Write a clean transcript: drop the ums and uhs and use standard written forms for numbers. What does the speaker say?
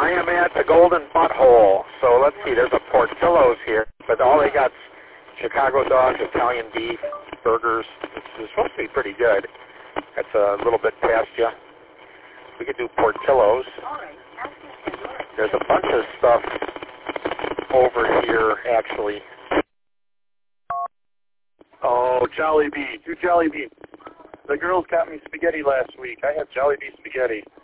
I am at the Golden Butthole. So let's see, there's a Portillo's here, but all they got Chicago dogs, Italian beef, burgers. It's supposed to be pretty good. That's a little bit past you. We could do Portillo's. There's a bunch of stuff over here, actually. Oh, Jollibee. Do Jollibee. The girls got me spaghetti last week. I have Jollibee spaghetti.